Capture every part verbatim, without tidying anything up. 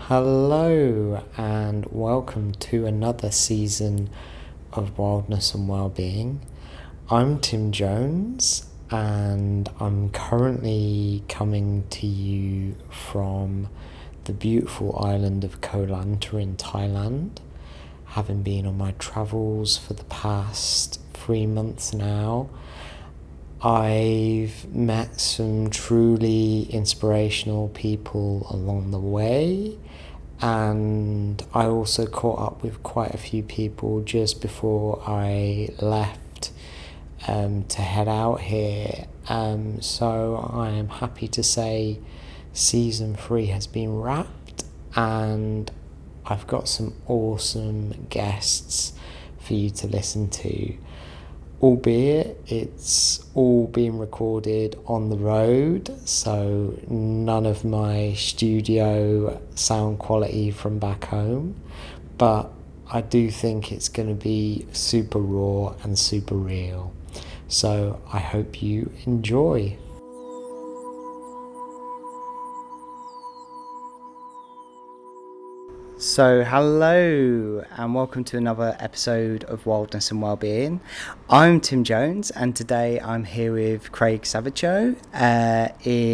Hello and welcome to another season of Wildness and Wellbeing. I'm Tim Jones and I'm currently coming to you from the beautiful island of Koh Lanta in Thailand, having been on my travels for the past three months now. I've met some truly inspirational people along the way, and I also caught up with quite a few people just before I left um, to head out here. Um, so I am happy to say season three has been wrapped, and I've got some awesome guests for you to listen to. Albeit it's all being recorded on the road, so none of my studio sound quality from back home, but I do think it's going to be super raw and super real. So I hope you enjoy. So hello and welcome to another episode of Wildness and Wellbeing. I'm Tim Jones and today I'm here with Craig Savacho uh,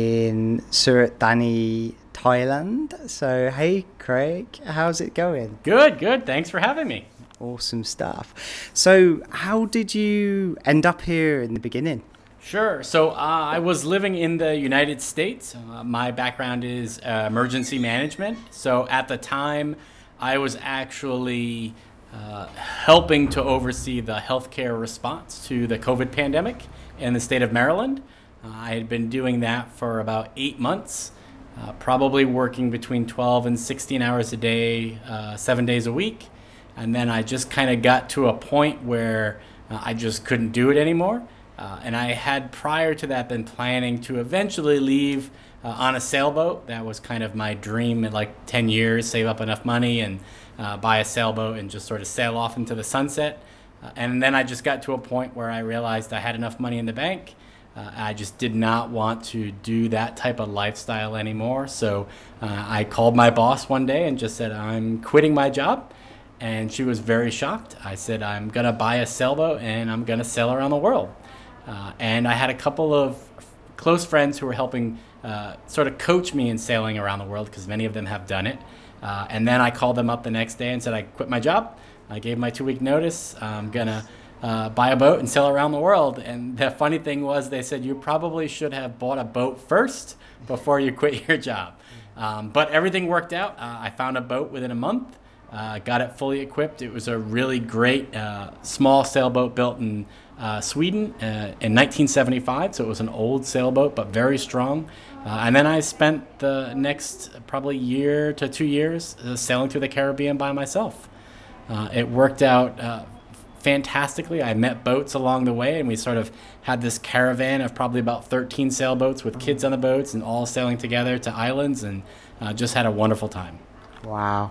in Surat Thani, Thailand. So hey Craig, how's it going? Good, good. Thanks for having me. Awesome stuff. So how did you end up here in the beginning? Sure. So uh, I was living in the United States. Uh, my background is uh, emergency management. So at the time, I was actually uh, helping to oversee the healthcare response to the COVID pandemic in the state of Maryland. Uh, I had been doing that for about eight months, uh, probably working between twelve and sixteen hours a day, uh, seven days a week. And then I just kind of got to a point where uh, I just couldn't do it anymore. Uh, and I had prior to that been planning to eventually leave uh, on a sailboat. That was kind of my dream in like ten years, save up enough money and uh, buy a sailboat and just sort of sail off into the sunset. Uh, and then I just got to a point where I realized I had enough money in the bank. Uh, I just did not want to do that type of lifestyle anymore. So uh, I called my boss one day and just said, I'm quitting my job. And she was very shocked. I said, I'm going to buy a sailboat and I'm going to sail around the world. Uh, and I had a couple of close friends who were helping uh, sort of coach me in sailing around the world because many of them have done it. Uh, and then I called them up the next day and said I quit my job. I gave my two-week notice. I'm going to uh, buy a boat and sail around the world. And the funny thing was they said you probably should have bought a boat first before you quit your job. Um, but everything worked out. Uh, I found a boat within a month. Uh, got it fully equipped. It was a really great uh, small sailboat built in uh, Sweden uh, in nineteen seventy-five. So it was an old sailboat, but very strong. Uh, and then I spent the next probably year to two years uh, sailing through the Caribbean by myself. Uh, it worked out uh, fantastically. I met boats along the way, and we sort of had this caravan of probably about thirteen sailboats with kids on the boats and all sailing together to islands, and uh, just had a wonderful time. Wow.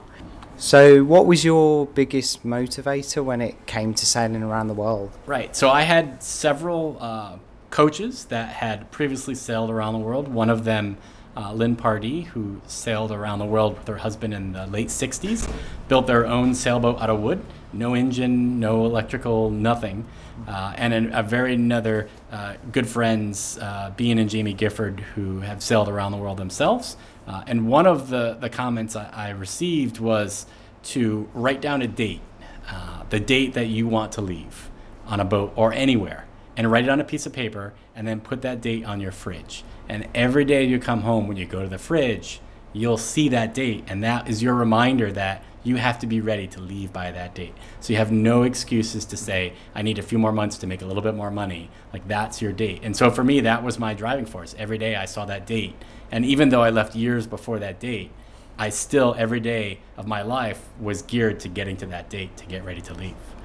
So what was your biggest motivator when it came to sailing around the world? Right. So I had several uh, coaches that had previously sailed around the world. One of them, uh, Lynn Pardee, who sailed around the world with her husband in the late sixties, built their own sailboat out of wood, no engine, no electrical, nothing. Uh, and a, a very another uh, good friends, uh, Bean and Jamie Gifford, who have sailed around the world themselves. Uh, and one of the, the comments I, I received was to write down a date, uh, the date that you want to leave on a boat or anywhere, and write it on a piece of paper and then put that date on your fridge. And every day you come home, when you go to the fridge, you'll see that date, and that is your reminder that you have to be ready to leave by that date. So you have no excuses to say, I need a few more months to make a little bit more money. Like, that's your date. And so for me, that was my driving force. Every day I saw that date. And even though I left years before that date, I still, every day of my life, was geared to getting to that date to get ready to leave.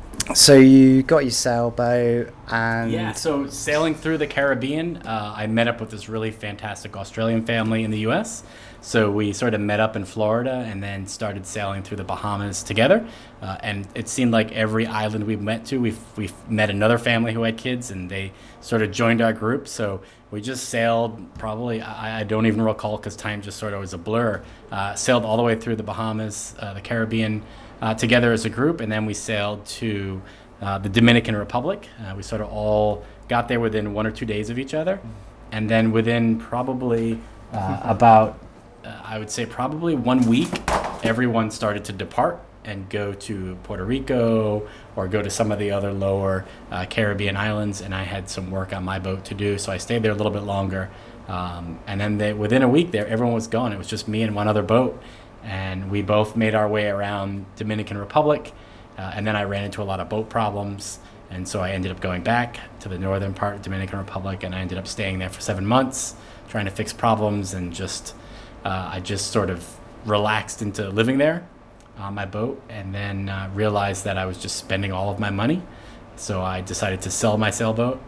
So you got your sailboat and... Yeah, so sailing through the Caribbean, uh, I met up with this really fantastic Australian family in the U S. So we sort of met up in Florida and then started sailing through the Bahamas together. Uh, and it seemed like every island we went to, we've, we've met another family who had kids, and they sort of joined our group. So we just sailed probably, I, I don't even recall because time just sort of was a blur, uh, sailed all the way through the Bahamas, uh, the Caribbean, Uh, together as a group, and then we sailed to uh, the Dominican Republic. Uh, we sort of all got there within one or two days of each other, and then within probably uh, about, uh, I would say probably one week, everyone started to depart and go to Puerto Rico or go to some of the other lower uh, Caribbean islands, and I had some work on my boat to do, so I stayed there a little bit longer. Um, and then they, within a week there, everyone was gone. It was just me and one other boat. And we both made our way around Dominican Republic, uh, and then I ran into a lot of boat problems, and so I ended up going back to the northern part of Dominican Republic, and I ended up staying there for seven months, trying to fix problems, and just uh, I just sort of relaxed into living there on my boat, and then uh, realized that I was just spending all of my money, so I decided to sell my sailboat,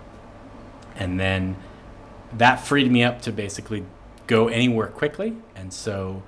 and then that freed me up to basically go anywhere quickly, and so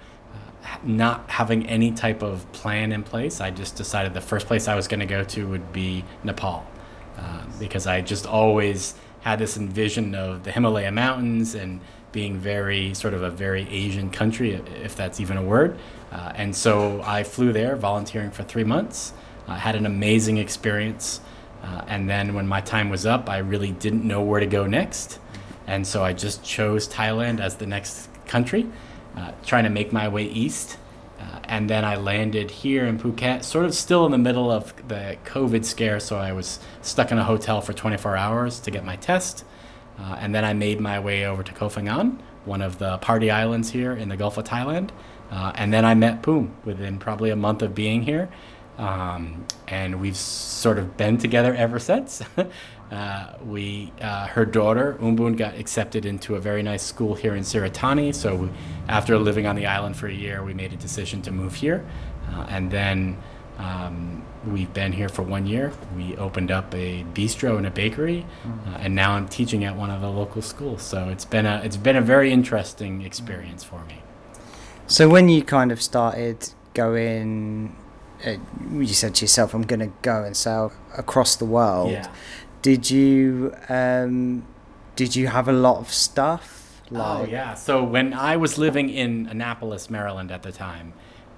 not having any type of plan in place, I just decided the first place I was going to go to would be Nepal, uh, because I just always had this envision of the Himalaya mountains and being very sort of a very Asian country, if that's even a word. Uh, and so I flew there volunteering for three months. I uh, had an amazing experience. Uh, and then when my time was up, I really didn't know where to go next. And so I just chose Thailand as the next country. Uh, trying to make my way east. Uh, and then I landed here in Phuket, sort of still in the middle of the COVID scare, so I was stuck in a hotel for twenty-four hours to get my test. Uh, and then I made my way over to Koh Phangan, one of the party islands here in the Gulf of Thailand. Uh, and then I met Poom within probably a month of being here. Um, and we've sort of been together ever since. Uh, we, uh, her daughter, Umbun, got accepted into a very nice school here in Siratani. So we, after living on the island for a year, we made a decision to move here. Uh, and then um, we've been here for one year. We opened up a bistro and a bakery, uh, and now I'm teaching at one of the local schools. So it's been a, it's been a very interesting experience for me. So when you kind of started going, uh, you said to yourself, I'm going to go and sail across the world. Yeah. Did you um, did you have a lot of stuff? Like... Oh, yeah. So when I was living in Annapolis, Maryland at the time,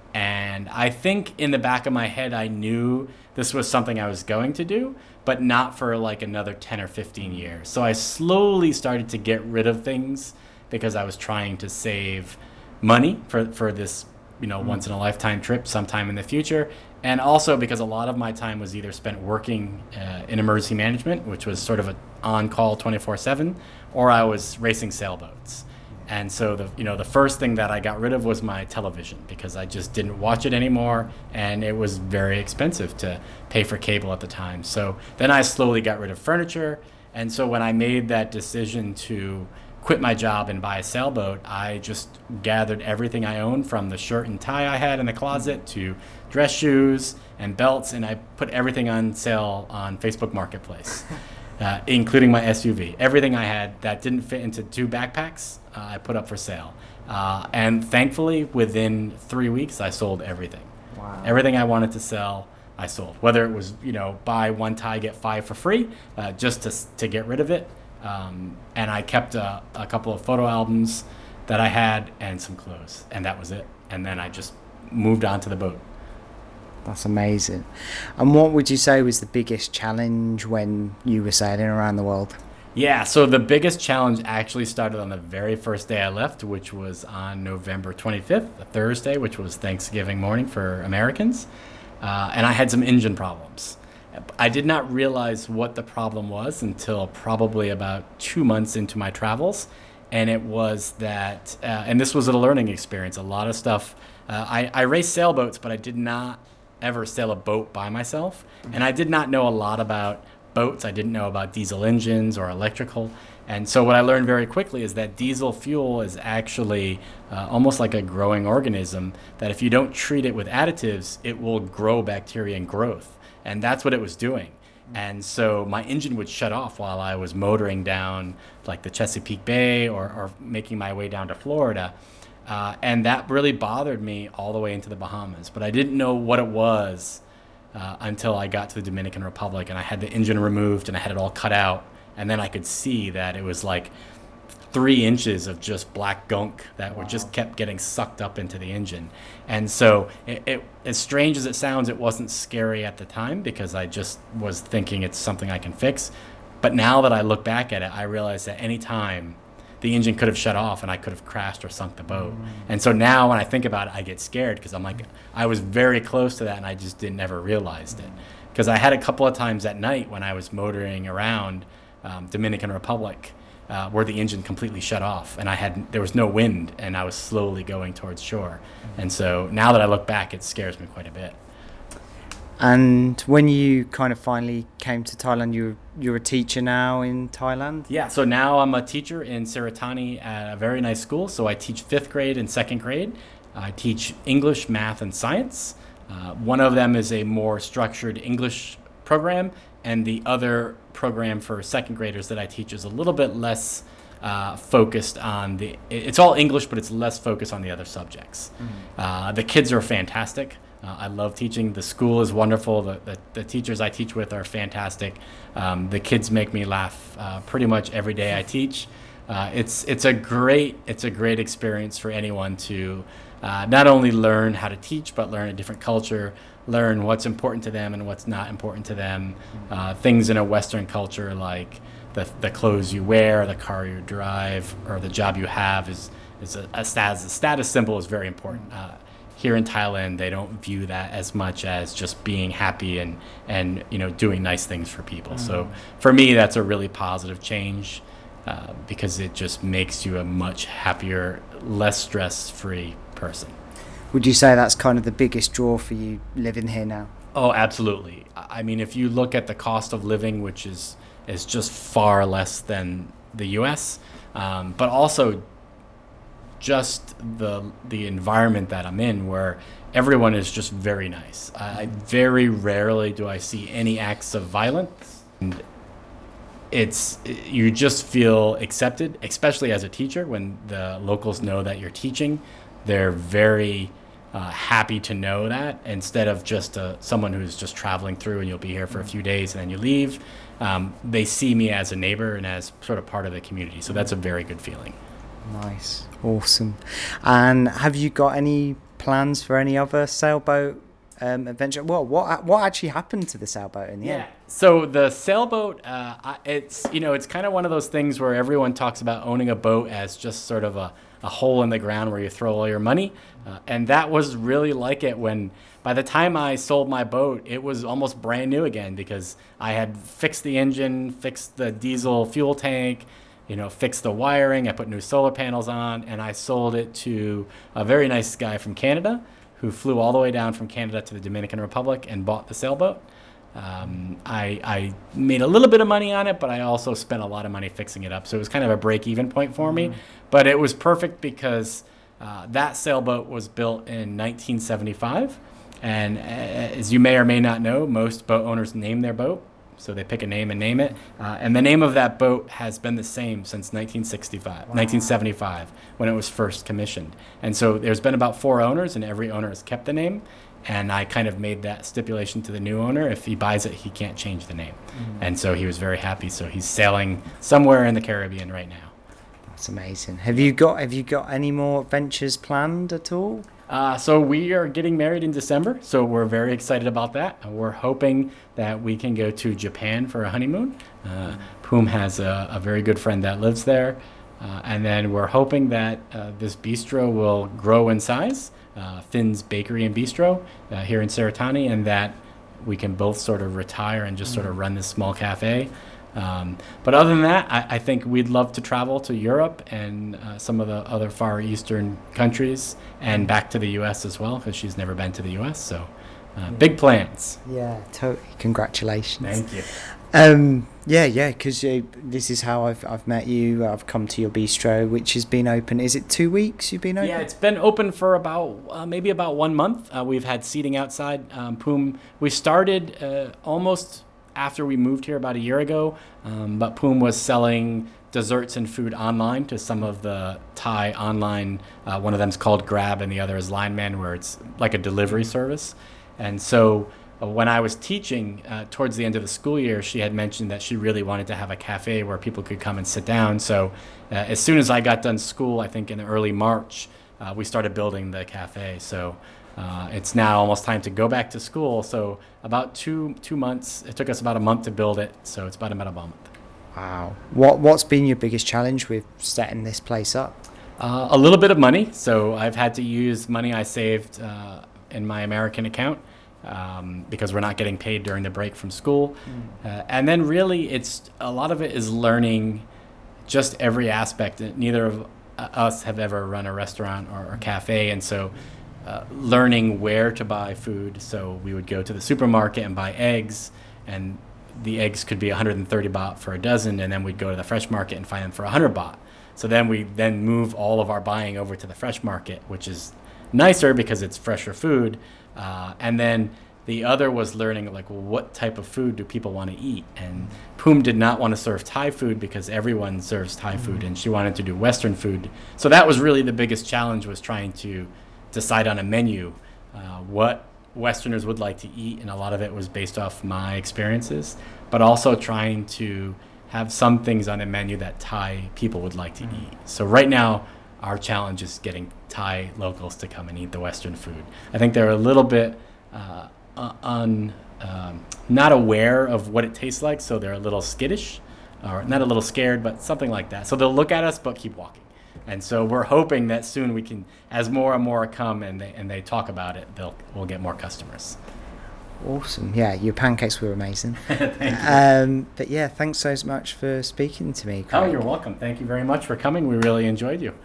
and I think in the back of my head I knew this was something I was going to do, but not for like another ten or fifteen years. So I slowly started to get rid of things because I was trying to save money for, for this, you know, mm. once in a lifetime trip sometime in the future. And also because a lot of my time was either spent working uh, in emergency management, which was sort of an on-call twenty-four seven, or I was racing sailboats. And so the you know the first thing that I got rid of was my television, because I just didn't watch it anymore, and it was very expensive to pay for cable at the time. So then I slowly got rid of furniture. And so when I made that decision to quit my job and buy a sailboat, I just gathered everything I owned, from the shirt and tie I had in the closet to dress shoes and belts, and I put everything on sale on Facebook Marketplace, uh, including my S U V. Everything I had that didn't fit into two backpacks, uh, I put up for sale. Uh, and thankfully, within three weeks, I sold everything. Wow. Everything I wanted to sell, I sold. Whether it was, you know, buy one tie, get five for free, uh, just to to get rid of it. Um, and I kept a, a couple of photo albums that I had and some clothes, and that was it. And then I just moved on to the boat. That's amazing. And what would you say was the biggest challenge when you were sailing around the world? Yeah, so the biggest challenge actually started on the very first day I left, which was on November twenty-fifth, a Thursday, which was Thanksgiving morning for Americans. Uh, and I had some engine problems. I did not realize what the problem was until probably about two months into my travels. And it was that, uh, and this was a learning experience, a lot of stuff. Uh, I, I raced sailboats, but I did not ever sail a boat by myself. And I did not know a lot about boats. I didn't know about diesel engines or electrical. And so what I learned very quickly is that diesel fuel is actually uh, almost like a growing organism, that if you don't treat it with additives, it will grow bacteria and growth. and that's what it was doing. And so my engine would shut off while I was motoring down like the Chesapeake Bay or, or making my way down to Florida. Uh, and that really bothered me all the way into the Bahamas. But I didn't know what it was uh, until I got to the Dominican Republic and I had the engine removed and I had it all cut out. And then I could see that it was like three inches of just black gunk that wow. were just kept getting sucked up into the engine. And so it, it, as strange as it sounds, it wasn't scary at the time because I just was thinking it's something I can fix. But now that I look back at it, I realize that any time the engine could have shut off and I could have crashed or sunk the boat. Mm. And so now when I think about it, I get scared because I'm like, I was very close to that and I just didn't ever realized it. Because I had a couple of times at night when I was motoring around um, Dominican Republic Uh, where the engine completely shut off and I had there was no wind and I was slowly going towards shore. And so now that I look back, it scares me quite a bit. And when you kind of finally came to Thailand, you're you're a teacher now in Thailand? Yeah, so now I'm a teacher in Seratani at a very nice school. So I teach fifth grade and second grade. I teach English, math, and science. Uh, one of them is a more structured English program, and the other program for second graders that I teach is a little bit less uh, focused on the, it's all English, but it's less focused on the other subjects. Mm-hmm. Uh, the kids are fantastic. Uh, I love teaching. The school is wonderful. The, the, the teachers I teach with are fantastic. Um, the kids make me laugh uh, pretty much every day I teach. Uh, it's, it's a great, it's a great experience for anyone to uh, not only learn how to teach, but learn a different culture, learn what's important to them and what's not important to them. Uh, things in a Western culture like the the clothes you wear, the car you drive, or the job you have is is a, a status. A status symbol is very important. Uh, here in Thailand, they don't view that as much as just being happy and and you know doing nice things for people. Mm. So for me, that's a really positive change uh, because it just makes you a much happier, less stress-free person. Would you say that's kind of the biggest draw for you living here now? Oh, absolutely. I mean, if you look at the cost of living, which is is just far less than the U S, um, but also just the the environment that I'm in, where everyone is just very nice. I very rarely do I see any acts of violence. And it's you just feel accepted, especially as a teacher. When the locals know that you're teaching, they're very uh, happy to know that, instead of just uh, someone who's just traveling through and you'll be here for a few days and then you leave. Um, they see me as a neighbor and as sort of part of the community. So that's a very good feeling. Nice. Awesome. And have you got any plans for any other sailboat um, adventure? Well, what what actually happened to the sailboat in the yeah. end? So the sailboat, uh, it's, you know, it's kind of one of those things where everyone talks about owning a boat as just sort of a, a hole in the ground where you throw all your money. Uh, and that was really like it when, by the time I sold my boat, it was almost brand new again because I had fixed the engine, fixed the diesel fuel tank, you know, fixed the wiring, I put new solar panels on, and I sold it to a very nice guy from Canada who flew all the way down from Canada to the Dominican Republic and bought the sailboat. Um, I, I made a little bit of money on it, but I also spent a lot of money fixing it up. So it was kind of a break-even point for mm-hmm. me. But it was perfect because uh, that sailboat was built in nineteen seventy-five. And uh, as you may or may not know, most boat owners name their boat. So they pick a name and name it. Uh, and the name of that boat has been the same since nineteen sixty-five, wow. nineteen seventy-five, when it was first commissioned. And so there's been about four owners, and every owner has kept the name. And I kind of made that stipulation to the new owner. If he buys it, he can't change the name. Mm. And so he was very happy. So he's sailing somewhere in the Caribbean right now. That's amazing. Have you got Have you got any more adventures planned at all? Uh, so we are getting married in December, so we're very excited about that. We're hoping that we can go to Japan for a honeymoon. Uh, Poom has a, a very good friend that lives there. Uh, and then we're hoping that uh, this bistro will grow in size, uh, Finn's Bakery and Bistro uh, here in Seratani, and that we can both sort of retire and just sort of run this small cafe. Um, but other than that, I, I think we'd love to travel to Europe and uh, some of the other Far Eastern countries and back to the U S as well, because she's never been to the U S. So uh, big plans. Yeah, totally. Congratulations. Thank you. Um, yeah, yeah, because uh, this is how I've I've met you. I've come to your bistro, which has been open. Is it two weeks you've been open? Yeah, it's been open for about uh, maybe about one month. Uh, we've had seating outside. Um, Poom, we started uh, almost after we moved here about a year ago, um, but Poom was selling desserts and food online to some of the Thai online. Uh, one of them's called Grab, and the other is Line Man, where it's like a delivery service. And so uh, when I was teaching uh, towards the end of the school year, she had mentioned that she really wanted to have a cafe where people could come and sit down. So uh, as soon as I got done school, I think in early March, uh, we started building the cafe. So uh, it's now almost time to go back to school. So about two two months. It took us about a month to build it. So it's about about a month. Wow. What what's been your biggest challenge with setting this place up? Uh, a little bit of money. So I've had to use money I saved uh, in my American account. Um, because we're not getting paid during the break from school. Mm. Uh, and then really it's a lot of it is learning just every aspect. Neither of us have ever run a restaurant or a cafe, and so uh, learning where to buy food. So we would go to the supermarket and buy eggs, and the eggs could be one hundred thirty baht for a dozen, and then we'd go to the fresh market and find them for one hundred baht. So then we then move all of our buying over to the fresh market, which is nicer because it's fresher food. Uh, and then the other was learning, like, well, what type of food do people want to eat? And Poom did not want to serve Thai food because everyone serves Thai food, and she wanted to do Western food. So that was really the biggest challenge, was trying to decide on a menu, uh, what Westerners would like to eat, and a lot of it was based off my experiences, but also trying to have some things on a menu that Thai people would like to eat. So right now, our challenge is getting Thai locals to come and eat the Western food. I think they're a little bit uh, un, um, not aware of what it tastes like, so they're a little skittish, or not a little scared, but something like that. So they'll look at us but keep walking. And so we're hoping that soon we can, as more and more come and they and they talk about it, they'll we'll get more customers. Awesome. Yeah, your pancakes were amazing. Thank you. Um, but yeah, thanks so much for speaking to me, Craig. Oh, you're welcome. Thank you very much for coming. We really enjoyed you.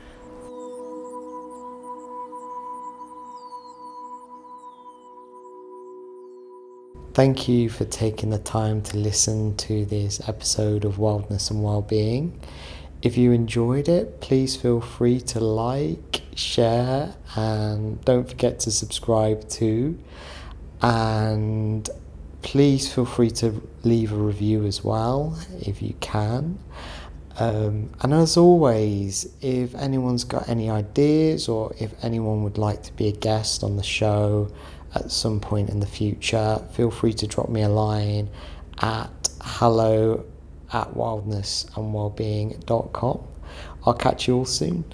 Thank you for taking the time to listen to this episode of Wildness and Wellbeing. If you enjoyed it, please feel free to like, share, and don't forget to subscribe too. And please feel free to leave a review as well if you can. Um, and as always, if anyone's got any ideas, or if anyone would like to be a guest on the show at some point in the future, feel free to drop me a line at hello at wildness and wellbeing dot com. I'll catch you all soon.